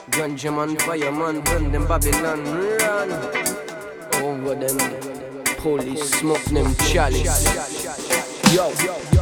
Ganja man, fireman, burn them Babylon, run over them. Police smoke them chalice. Yo.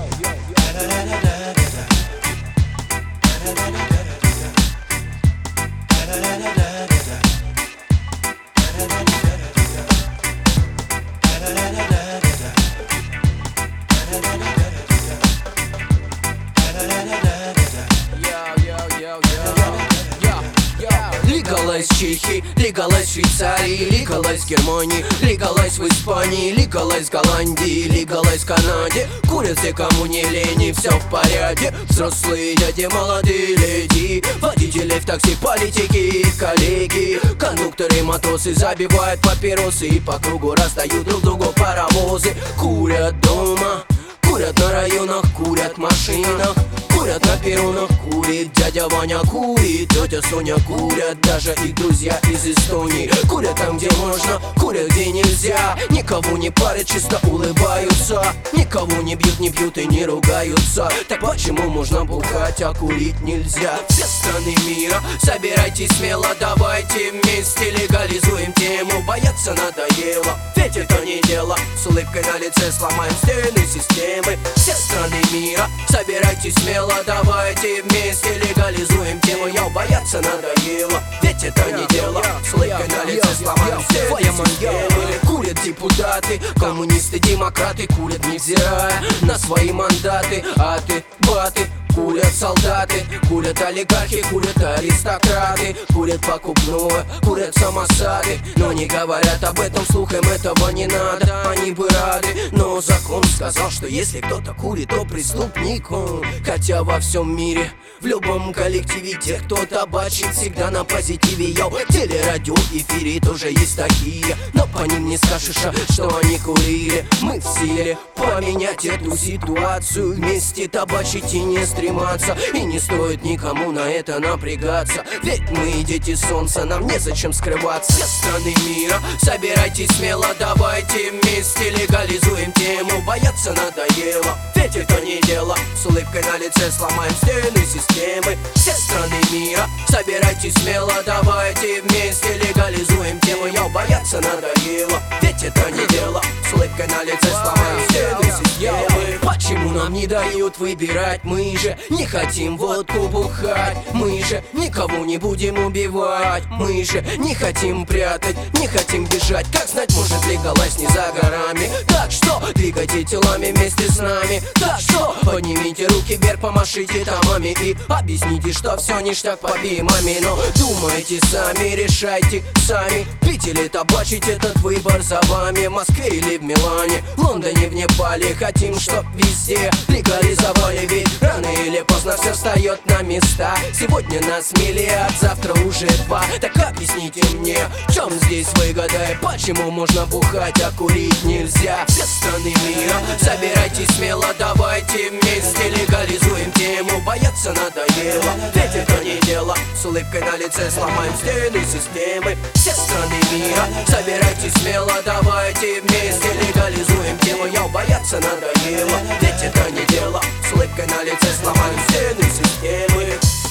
Legalize Чехии, legalize Швейцарии, legalize Германии, legalize в Испании, legalize Голландии, legalize Канаде. Курят все, кому не лень, все в порядке. Взрослые дяди, молодые леди, водители в такси, политики, коллеги, кондукторы, матросы забивают папиросы и по кругу раздают друг другу паровозы. Курят дома, курят на районах, курят в машинах, курят на перронах, курит дядя Ваня, курит тетя Соня, курят даже их друзья из Эстонии. Курят там, где можно, курят, где нельзя. Никого не парят, чисто улыбаются. Никого не бьют, не пьют и не ругаются. Так почему можно бухать, а курить нельзя? Все страны мира, собирайтесь смело, давайте вместе легализуем тему. Бояться надоело, ведь это не дело. С улыбкой на лице сломаем стены системы. Все страны мира, собирайтесь смело, давайте вместе легализуем тему. Я бояться надоело, ведь это не дело. С улыбкой на лице сломаем стены системы. Курят депутаты, коммунисты, демократы, курят невзирая на свои мандаты. Аты, баты, курят солдаты, курят олигархи, курят аристократы, курят покупное, курят самосады. Но не говорят об этом вслух, им этого не надо. Они бы рады, но закон сказал, что если кто-то курит, то преступник он. Хотя во всем мире, в любом коллективе, те, кто табачит, всегда на позитиве. Йоу, телерадио, эфире тоже есть такие, но по ним не скажешь, что они курили. Мы в силе поменять эту ситуацию, вместе табачить и не стрематься. И не стоит никому на это напрягаться, ведь мы дети солнца, нам незачем скрываться. Все страны мира, собирайтесь смело, давайте вместе легализуем тему. Бояться надоело, ведь это не дело. С улыбкой на лице сломаем стены системы. Все страны мира, собирайтесь смело, давайте вместе легализуем тему. Я бояться надоело, ведь это не дело. С улыбкой на лице сломаем стены системы. Почему нам не дают выбирать? Мы же не хотим водку бухать, мы же никого не будем убивать, мы же не хотим прятать, не хотим бежать. Как знать, может легалайз не за горами. Так что двигайте телами вместе с нами. Так что поднимите руки вверх, помашите томами и объясните, что все ништяк, побимами. Но думайте сами, решайте сами, пить или табачить, этот выбор за вами. В Москве или в Милане, в Лондоне, в Непале, хотим, чтоб везде легализовали, ведь рано или поздно все встает на места. Сегодня нас миллиард, завтра уже 2. Так объясните мне, в чем здесь выгода и почему можно бухать, а курить нельзя? Все страны мира, собирайтесь смело, давайте вместе легализуем тему. Бояться надоело, ведь это не дело. С улыбкой на лице сломаем стены системы. Все страны мира, собирайтесь смело, давайте вместе легализуем тему. Я бояться надоело, ведь это не дело. С улыбкой на лице сломаем стены системы.